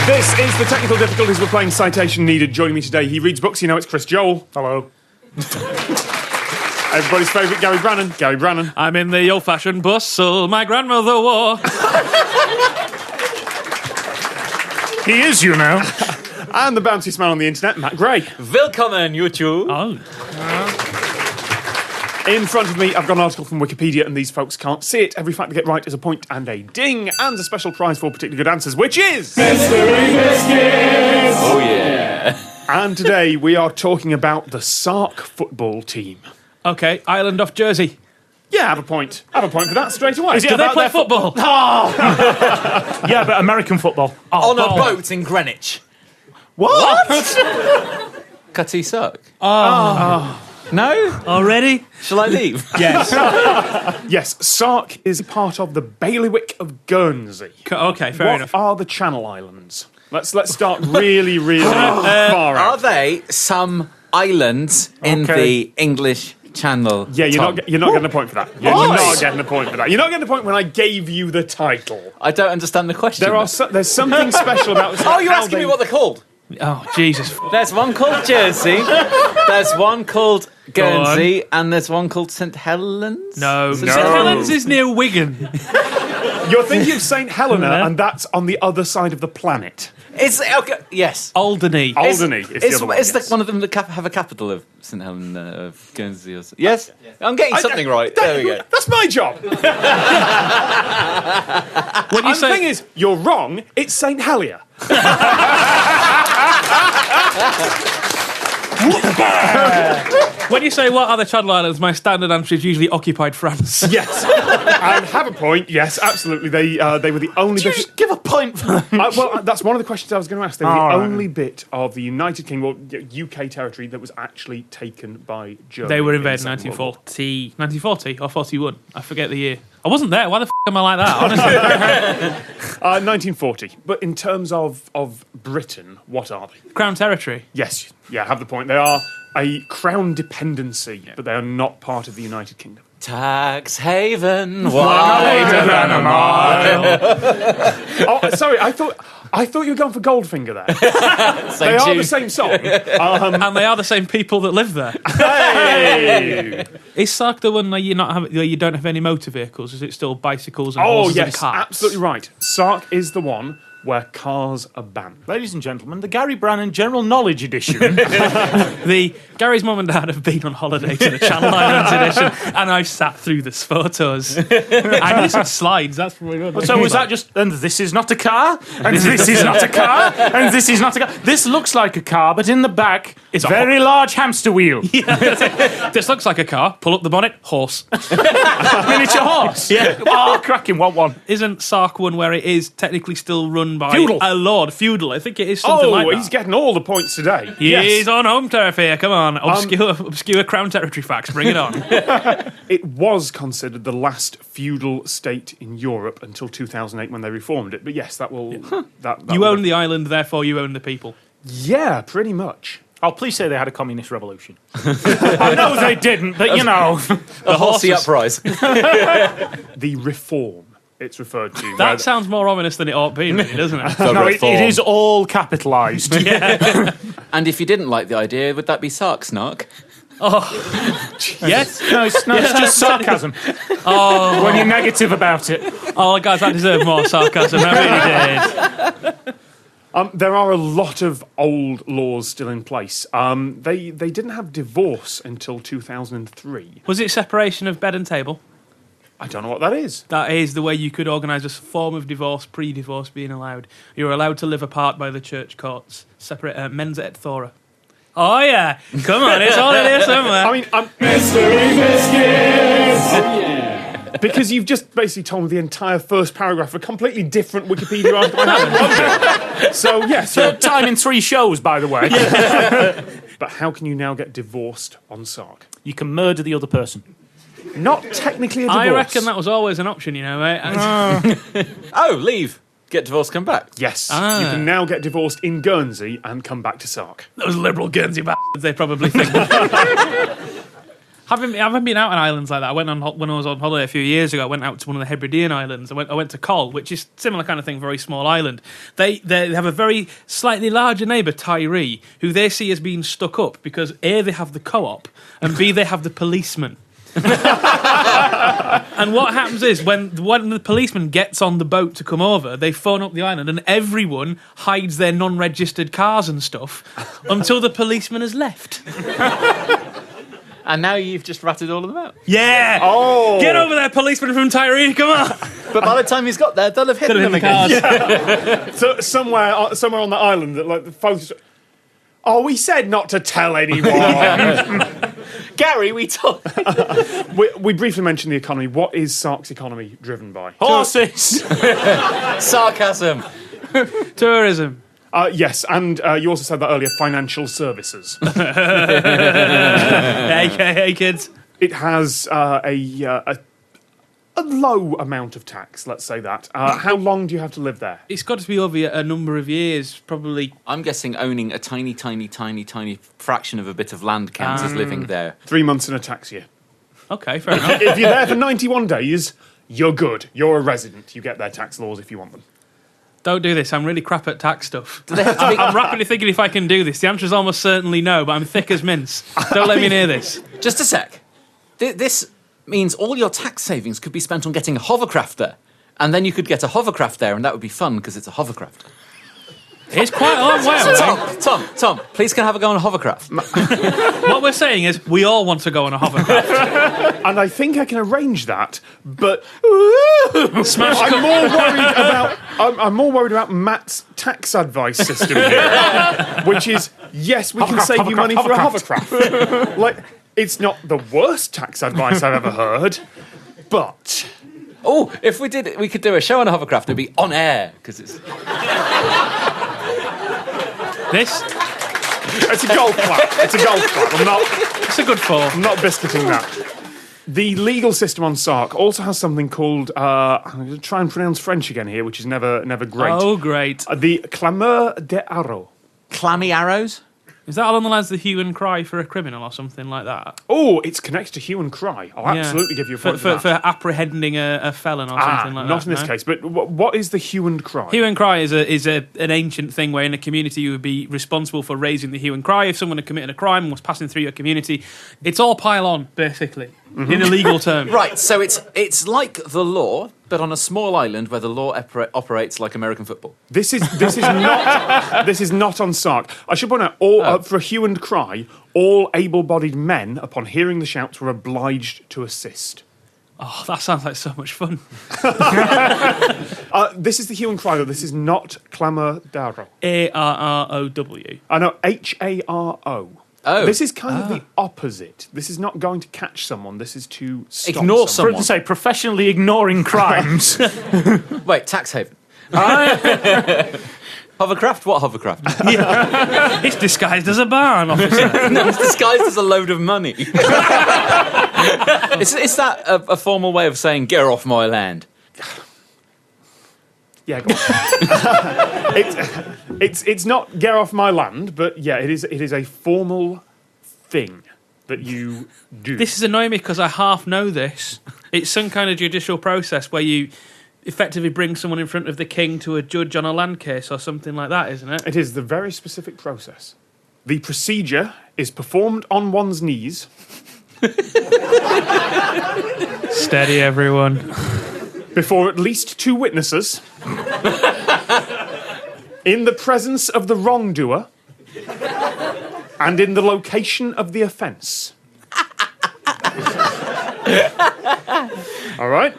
This is the technical difficulties. We're playing Citation Needed. Joining me today, he reads books. You know, it's Chris Joel. Hello. Everybody's favourite, Gary Brannan. Gary Brannan. I'm in the old-fashioned bustle my grandmother wore. He is, you know. And the bouncy smile on the internet, Matt Gray. Willkommen, YouTube. Oh. In front of me, I've got an article from Wikipedia, and these folks can't see it. Every fact they get right is a point and a ding, and a special prize for particularly good answers, which is... Mystery Biscuits! Oh, yeah. And today we are talking about the Sark football team. Okay, Ireland off Jersey. Yeah, have a point. Have a point for that straight away. Do they play football? Yeah, but American football. On a boat in Greenwich. What? Cutty Sark. Oh. No? Already? Shall I leave? Yes. Yes, Sark is part of the bailiwick of Guernsey. Okay, fair What enough. are the Channel Islands? Let's start really far Are out. they some islands in Okay. the English Channel? Yeah, you're Tom? not getting a point for that. You're not getting a point for that. You're not getting a point when I gave you the title. I don't understand the question. There's something special about. Oh, you're asking me what they're called? Oh, Jesus. There's one called Jersey, there's one called Guernsey, and there's one called St Helens? No. So St St. Helens is near Wigan. You're thinking of St Helena, and that's on the other side of the planet. It's, okay, yes. Alderney. Alderney is the other one. Is yes. one of them that have a capital of St Helena of Guernsey? Or something? Yes? I'm getting something right. There we go. That's my job. When you And the thing is, you're wrong. It's St Helier. when you say what are the Channel Islands, my standard answer is usually occupied France. Yes, and have a point. Yes, absolutely. They were the only. Just give a point for them. Well, that's one of the questions I was going to ask. They were All the right. only bit of the United Kingdom, UK territory that was actually taken by Germany. They were invaded in the Second World War. 1940 or 41. I forget the year. I wasn't there. Why the f*** am I like that, honestly? 1940. But in terms of Britain, what are they? Crown territory. Yes, yeah, have the point. They are a crown dependency, but they are not part of the United Kingdom. Tax haven, wider than a mile. Oh, sorry, I thought you were going for Goldfinger there. They are the same song. And they are the same people that live there. Hey! Is Sark the one where you don't have any motor vehicles? Is it still bicycles and Oh, horses and yes, carts? absolutely right. Sark is the one where cars are banned. Ladies and gentlemen, the Gary Brannan General Knowledge Edition. The Gary's mum and dad have been on holiday to the Channel Islands edition, and I've sat through the photos. I need some slides. That's probably good. So was that just, and this is not a car, and this is not a car, and this is not a car. This looks like a car, but in the back, it's a very large hamster wheel. This looks like a car. Pull up the bonnet. Horse. Miniature horse. Yeah. Oh, cracking, what one? Isn't Sark one where it is technically still run by Feudal. a lord? Feudal. I think it is something like that. He's getting all the points today. He's on home turf here. Come on. Obscure crown territory facts. Bring it on. It was considered the last feudal state in Europe until 2008 when they reformed it. But yes, that will... That You will- own the island, therefore you own the people. Yeah, pretty much. Oh, please say they had a communist revolution. I know they didn't, but you know. The horsey uprise. The reform, it's referred to. That sounds more ominous than it ought to be, really, doesn't it? No, it is all capitalised. And if you didn't like the idea, would that be Sark Snark? Yes. No, it's just sarcasm. Oh, When you're negative about it. oh, guys, that deserved more sarcasm. That really did. There are a lot of old laws still in place. They didn't have divorce until 2003. Was it separation of bed and table? I don't know what that is. That is the way you could organise a form of divorce, pre-divorce being allowed. You're allowed to live apart by the church courts. Separate mens et thora. Oh, yeah. Come on, it's all in here somewhere. I mean, Mystery Biscuits! because you've just basically told me the entire first paragraph of a completely different Wikipedia article I haven't read. So, yes. Third time in 3 shows, by the way. But how can you now get divorced on Sark? You can murder the other person. Not technically a divorce. I reckon that was always an option, you know, mate. Oh, leave. Get divorced, come back. Yes. Ah. You can now get divorced in Guernsey and come back to Sark. Those liberal Guernsey bastards, they probably think. haven't been out on islands like that. I went on when I was on holiday a few years ago. I went out to one of the Hebridean islands. I went to Col, which is similar kind of thing, very small island. They have a very slightly larger neighbour, Tiree, who they see as being stuck up because A, they have the co-op, and B, they have the policeman. And what happens is when the policeman gets on the boat to come over, they phone up the island and everyone hides their non-registered cars and stuff until the policeman has left. And now you've just ratted all of them out. Yeah! Oh! Get over there, policeman from Tiree, come on! But by the time he's got there, they'll have hit Could him have hit the again. cars. So somewhere on the island, that like the folks. Oh, we said not to tell anyone. Gary, we talk. we briefly mentioned the economy. What is Sark's economy driven by? Horses. Sarcasm. Tourism. Yes, and you also said that earlier. Financial services. Hey, kids. It has a low amount of tax. Let's say that. How long do you have to live there? It's got to be over a number of years, probably. I'm guessing owning a tiny fraction of a bit of land counts as living there. 3 months in a tax year. Okay, fair enough. If you're there for 91 days, you're good. You're a resident. You get their tax laws if you want them. Don't do this. I'm really crap at tax stuff. Do they have to be... I'm rapidly thinking if I can do this. The answer is almost certainly no, but I'm thick as mince. Don't let me near this. Just a sec. This means all your tax savings could be spent on getting a hovercraft there. And then you could get a hovercraft there, and that would be fun because it's a hovercraft. It's quite a long way away. Tom, please can I have a go on a hovercraft? What we're saying is we all want to go on a hovercraft. And I think I can arrange that, but Smash I'm more worried about Matt's tax advice system here, which is yes, we can save you money for a hovercraft. Like, it's not the worst tax advice I've ever heard, but Oh, if we could do a show on a hovercraft. It'd be on air because it's. This? it's a golf clap. It's a golf clap. It's a good fall. I'm not biscuiting that. The legal system on Sark also has something called, I'm going to try and pronounce French again here, which is never great. Oh, great. The clameur des arrows. Clammy arrows? Is that along the lines of the hue and cry for a criminal or something like that? Oh, it's connected to hue and cry. I'll absolutely give you a point for that. For apprehending a felon or something like that. Not in this case, but what is the hue and cry? Hue and cry is an ancient thing where in a community you would be responsible for raising the hue and cry if someone had committed a crime and was passing through your community. It's all pile on, basically, in a legal term. Right, so it's like the law, but on a small island where the law operates like American football. This is not on Sark. I should point out, for hue and cry, all able-bodied men, upon hearing the shouts, were obliged to assist. Oh, that sounds like so much fun. This is the hue and cry, though. This is not clamor d'arrow. ARROW. I know, H-A-R-O. Oh. This is kind of the opposite. This is not going to catch someone. This is to stop Ignore For someone. to say, professionally ignoring crimes. Wait, tax haven. Hovercraft? What hovercraft? It's disguised as a barn officer. No, it's disguised as a load of money. Is that a formal way of saying, get off my land? Yeah, go on. It's not get off my land, but yeah, it is a formal thing that you do. This is annoying me because I half know this. It's some kind of judicial process where you effectively bring someone in front of the king to a judge on a land case or something like that, isn't it? It is the very specific process. The procedure is performed on one's knees. Steady, everyone. Before at least two witnesses, in the presence of the wrongdoer, and in the location of the offence. All right?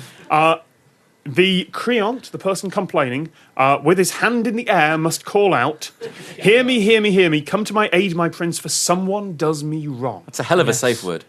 The creant, the person complaining, with his hand in the air, must call out, "Hear me, hear me, hear me, come to my aid, my prince, for someone does me wrong." That's a hell of a safe word.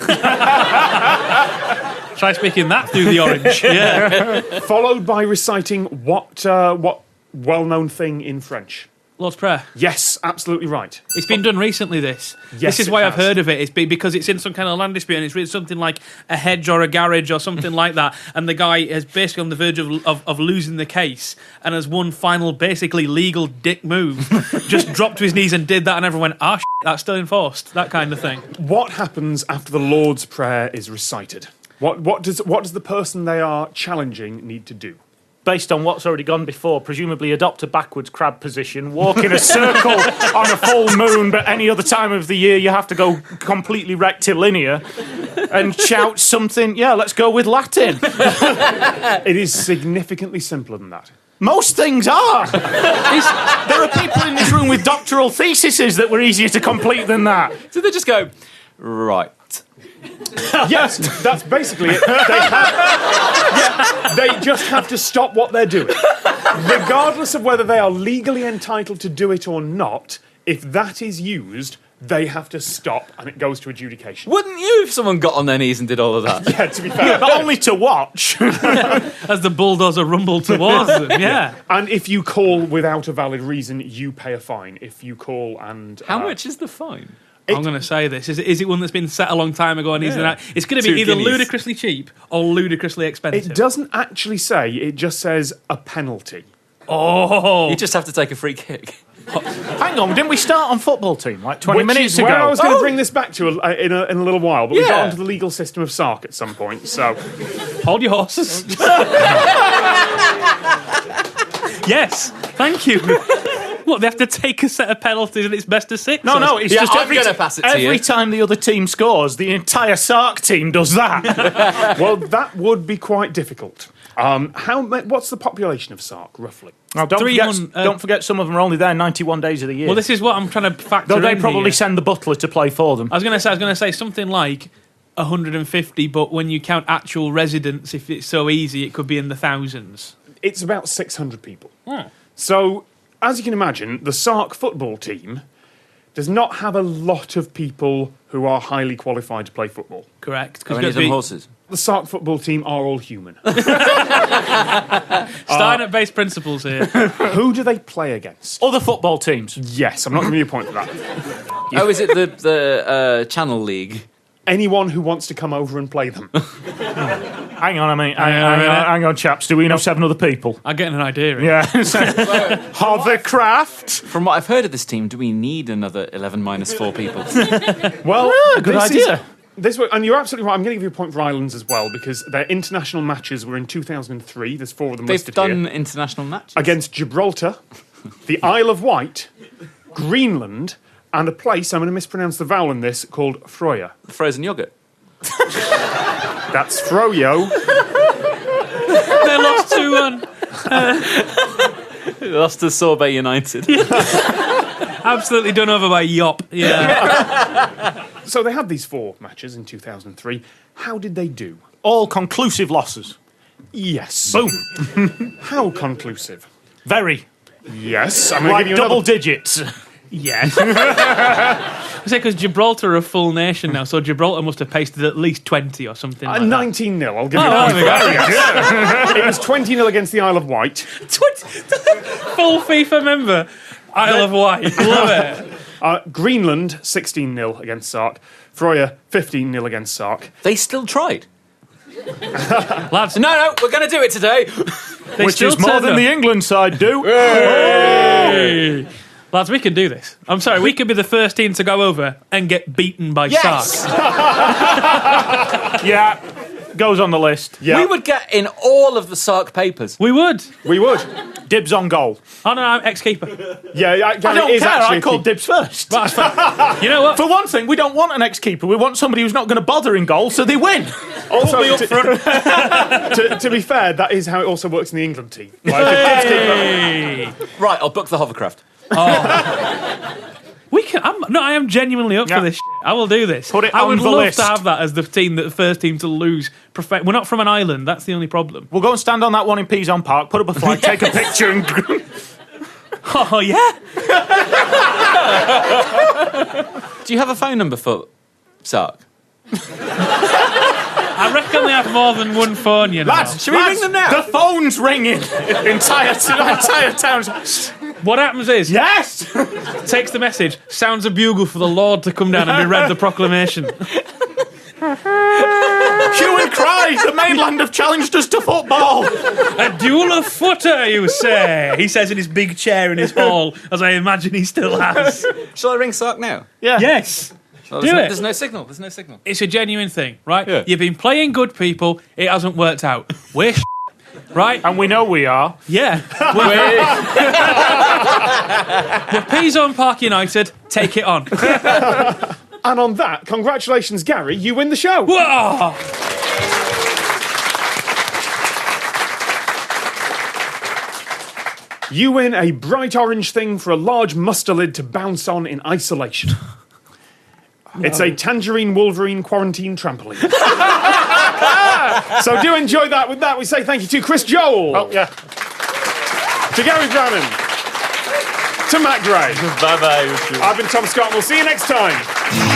Try speaking that through the orange. Yeah. Followed by reciting what well-known thing in French? Lord's Prayer. Yes, absolutely right. It's been done recently, this. Yes, this is it why I've has. heard of it. It's because it's in some kind of land dispute and it's really something like a hedge or a garage or something like that. And the guy is basically on the verge of losing the case and as one final, basically legal dick move, just dropped to his knees and did that and everyone went, that's still enforced. That kind of thing. What happens after the Lord's Prayer is recited? What does the person they are challenging need to do? Based on what's already gone before, presumably adopt a backwards crab position, walk in a circle on a full moon, but any other time of the year you have to go completely rectilinear and shout something. Yeah, let's go with Latin. It is significantly simpler than that. Most things are. There are people in this room with doctoral theses that were easier to complete than that. So they just go, right. Yes, that's basically it. They just have to stop what they're doing. Regardless of whether they are legally entitled to do it or not, if that is used, they have to stop and it goes to adjudication. Wouldn't you if someone got on their knees and did all of that? Yeah, to be fair. But only to watch. As the bulldozer rumbled towards them, yeah. And if you call without a valid reason, you pay a fine. If you call and... How much is the fine? I'm going to say this. Is it one that's been set a long time ago? And it's going to be 2 either guineas. ludicrously cheap or ludicrously expensive. It doesn't actually say, it just says a penalty. Oh. You just have to take a free kick. Hang on, didn't we start on football team like 20 Which minutes is ago? where I was going to bring this back to in a little while, but we got Yeah. onto the legal system of Sark at some point, so... Hold your horses. Yes, thank you. What, they have to take a set of penalties and it's best of 6? No, it's Yeah, just I'm gonna pass it to every you. time the other team scores, the entire Sark team does that. Well, that would be quite difficult. What's the population of Sark, roughly? Now, don't 300, forget some of them are only there 91 days of the year. Well, this is what I'm trying to factor Though they in probably here. send the butler to play for them. I was going to say something like 150, but when you count actual residents, if it's so easy, it could be in the thousands. It's about 600 people. So, as you can imagine, the Sark football team does not have a lot of people who are highly qualified to play football. Correct. Are any of them horses? The Sark football team are all human. Starting at base principles here. Who do they play against? Other football teams. Yes, I'm not going to give you a point for that. Oh, is it the Channel League? Anyone who wants to come over and play them. Hang on, chaps. Do we know 7 other people? I'm getting an idea. Yeah. Hovercraft. From what I've heard of this team, do we need another 11 minus 4 people? Well, good this idea. And you're absolutely right. I'm going to give you a point for Ireland's as well, because their international matches were in 2003. There's 4 of them They've listed done here. international matches. Against Gibraltar, the Isle of Wight, Greenland, and a place, I'm going to mispronounce the vowel in this, called Froya. Frozen yogurt. That's Froyo. They lost 2-1. They lost to Sorbet United. Absolutely done over by Yop. Yeah. So they had these 4 matches in 2003. How did they do? All conclusive losses. Yes. Boom. How conclusive? Very. Yes. I'm going to Like give you double another... digits. Yes. I say because Gibraltar are a full nation now, so Gibraltar must have pasted at least 20 or something like that. 19-0. I'll give you Oh, a point there for we that. It was 20-0 against the Isle of Wight. Full FIFA member. Isle of Wight. Love it. Greenland, 16-0 against Sark. Froya, 15-0 against Sark. They still tried. Lads, No, we're going to do it today. they Which still is more turned than up. the England side do. Lads, we can do this. I'm sorry, we could be the first team to go over and get beaten by Yes! Sark. Yeah. Goes on the list. Yeah, We would get in all of the Sark papers. We would. we would. Dibs on goal. Oh, no, I'm ex-keeper. Yeah, I don't it is care. actually I a called key. dibs first. But that's fine. You know what? For one thing, we don't want an ex-keeper. We want somebody who's not going to bother in goal, so they win. Also, me up front. to be fair, that is how it also works in the England team. Like, if it's keeper- Hey. Right, I'll book the hovercraft. We can. I am genuinely up Yeah. for this. I will do this. Put it I on would the love list. to have that as the first team to lose. We're not from an island. That's the only problem. We'll go and stand on that one in Pizon Park, put up a flag, take a picture, and Oh yeah. Do you have a phone number for Sark? I reckon they have more than one phone. You know. Should we ring them now? The phone's ringing. entire town's. What happens is, Yes. takes the message, sounds a bugle for the Lord to come down and be read the proclamation. Hue and cry! The mainland have challenged us to football! A duel of footer, you say? He says in his big chair in his hall, as I imagine he still has. Shall I ring Sark now? Yeah. Yes. Oh, Do it. There's no signal. There's no signal. It's a genuine thing, right? Yeah. You've been playing good people, it hasn't worked out. We're right? And we know we are. Yeah. We're P-Zone Park United, take it on. And on that, congratulations, Gary, you win the show. Whoa! You win a bright orange thing for a large muster lid to bounce on in isolation. It's a Tangerine Wolverine quarantine trampoline. So do enjoy that. With that, we say thank you to Chris Joel, Oh, yeah. to Gary Brannan, to Matt Gray. Bye bye. I've been Tom Scott, and we'll see you next time.